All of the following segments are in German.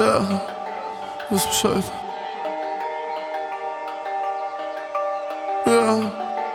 Ja, wisst Bescheid. Ja.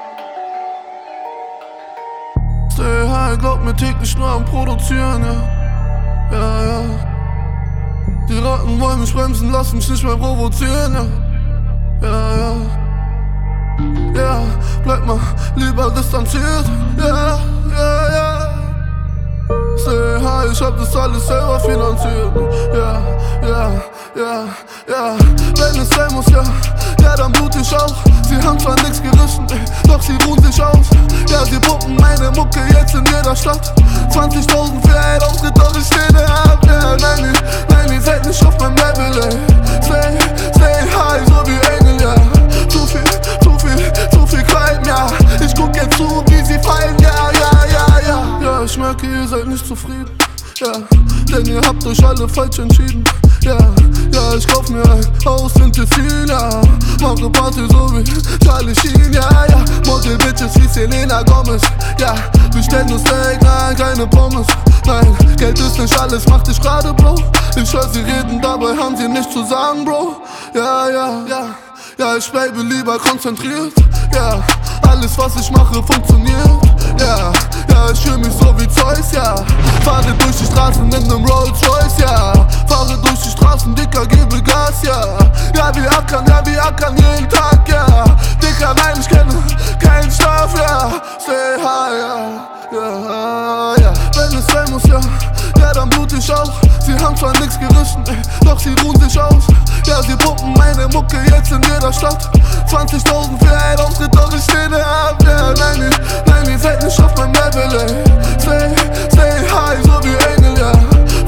Stay high, glaub mir täglich nur am Produzieren, ja. Ja, ja. Die Ratten wollen mich bremsen, lass mich nicht mehr provozieren, ja. Ja, ja. Ja, bleib mal lieber distanziert, ja, ja, ja. Stay high, ich hab das alles selber finanziert, ja, ja, ja, ja. Wenn es sein muss, ja, ja, dann blut ich auch. Sie haben zwar nix gerissen, doch sie ruhen sich aus. Ja, sie pumpen meine Mucke jetzt in jeder Stadt. 20.000 für einen Auftritt, doch ich stehe ab, ja. Nein, ihr seid nicht auf meinem Level, ey. Stay high, so wie Engel, ja. Zu viel Crime, ja. Ich guck jetzt zu, wie sie fallen, ja, ja, ja, ja. Ja, ich merke, ihr seid nicht zufrieden, ja. Denn ihr habt euch alle falsch entschieden, ja. Ja, ich kauf mir ein Haus in Tessin, ja. Mache Party so wie Charlie Sheen, ja, ja. Model Bitches wie Selena Gomez, ja. Bestell nur Steak, nein, keine Pommes. Nein, Geld ist nicht alles, macht dich gerade, Bro. Ich hör sie reden, dabei haben sie nichts zu sagen, Bro. Ja, ja, ja. Ja, ich bleibe lieber konzentriert, ja. Alles was ich mache funktioniert, ja. Ja, ich fühl mich so wie Zeus, ja. Fahre durch die Straßen in nem Rolls Royce, ja. Fahre durch die Straßen, Dicker, gebe Gas, ja. Ja, wir ackern jeden Tag, ja. Dicker, nein, ich kenne keinen Schlaf, ja. Stay high, ja, ja, ja. Wenn es sein muss, ja, ja, dann blut ich auch. Sie haben zwar nix gerissen, doch sie ruhen sich aus. Ja, sie pumpen meine Mucke jetzt in jeder Stadt. 20.000 für einen Auftritt, doch ich stehe ab, ja. Nein, ihr seid nicht auf meinem Level, ey. Stay high, so wie Engel, ja.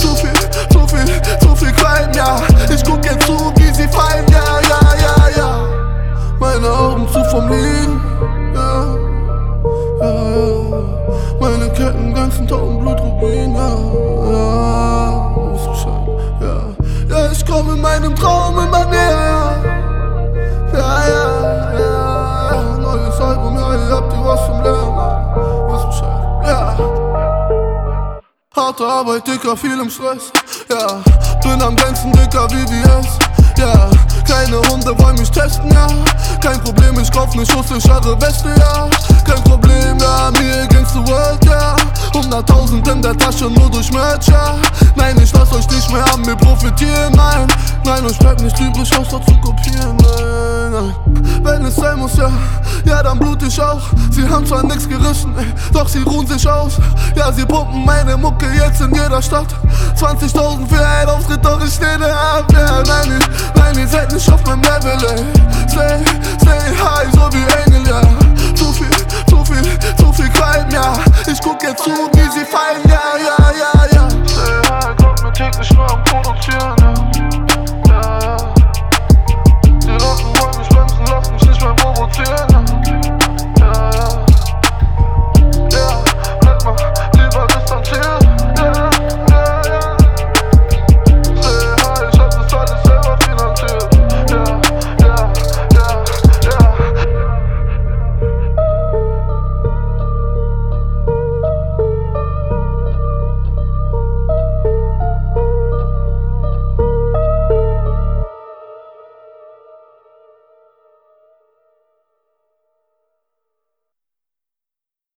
Zu viel Crime, ja. Ich guck jetzt zu, wie sie fallen, ja, ja, ja, ja. Meine Augen zu vom Liegen, ja, ja, ja. Meine Ketten ganzen Tauben Blutrubin, ja, ja. Wisst Bescheid, ja. Ja, ich komm in meinem Traum immer näher, ja, ja, ja. Neues Album, ja, ihr habt ihr was zum Lernen, wisst Bescheid, ja. Harte Arbeit, Dicker, viel im Stress, ja. Bin am glänzen, Dicker, VVS, ja. Keine Hunde wollen mich testen, ja. Kein Problem, ich kauf ne schusssichere Weste, ja. Kein Problem, ja, mir against the world, ja. 100.000 in der Tasche, nur durch Merch, ja. Nein, ich lass euch nicht mehr an mir profitieren, nein. Nein, euch bleibt nicht übrig, außer zu kopieren, nein, nein. Wenn es sein muss, ja, ja, dann blut ich auch. Sie haben zwar nix gerissen, doch sie ruhen sich aus. Ja, sie pumpen meine Mucke jetzt in jeder Stadt. 20.000 für einen Auftritt, doch ich stehe ab, ja. Nein, ihr seid nicht auf meinem Level, ey. Stay high, so wie Engel, ja. Zu viel Crime, ja. Ich guck jetzt zu, wie sie fallen, ja, ja, ja, ja. Stay high, glaub mir täglich nur am Produzieren.